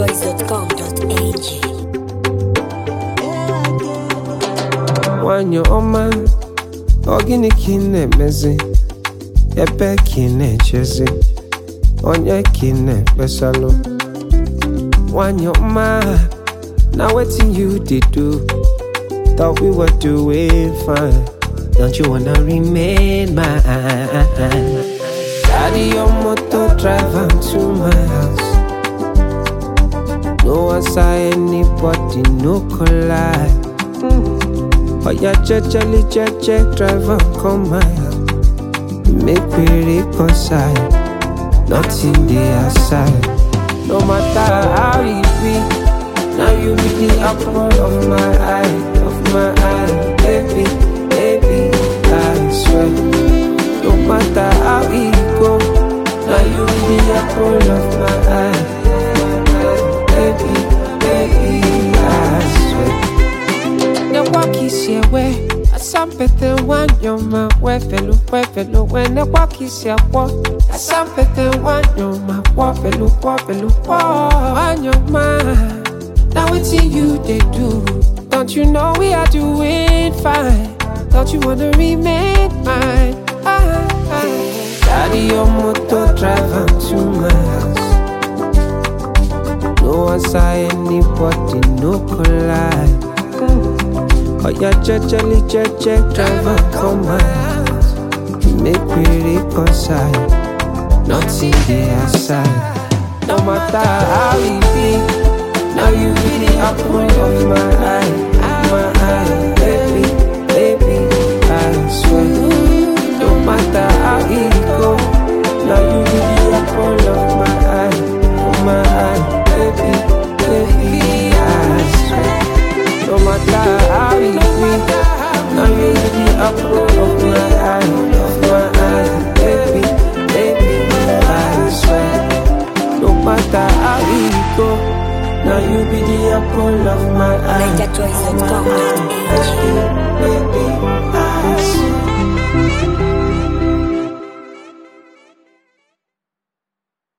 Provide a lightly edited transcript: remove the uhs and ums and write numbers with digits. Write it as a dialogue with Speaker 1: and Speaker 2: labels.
Speaker 1: NigerChoice.com.ng.
Speaker 2: Wanyo oma, ogini kine mezi, ebe kine chezi, onye kine besalo. Wanyo oma, now waiting you did do. Thought we were doing fine. Don't you wanna remain mine? Daddy, your motor drive am to my house. No one saw anybody, no collide. Oh yeah, check drive am come my house. Make we reconcile, nothing dey outside. No matter how it be, now you be the apple of my eye, baby, I swear. No matter how it go, now you be the apple of my eye, baby, I swear. The walk is your way, something one your man, where fellow, when the walk is your walk, something one your man, fellow, on your mind. Now it's you they do. Don't you know we are doing fine? Don't you wanna remain mine? Daddy, your motor drive am to my house. No one saw anybody, no collide. Oh yeah, check drive am come my house. Make we reconcile, nothing dey outside. No matter how it be, now you be the apple of my eye, baby, I swear. No matter how it go, now you be the apple of my eye, baby, I swear. No matter how it be, now you be the apple of my eye, baby, I swear. No matter how it go, now you be the apple of my eye.
Speaker 1: NigerChoice.com.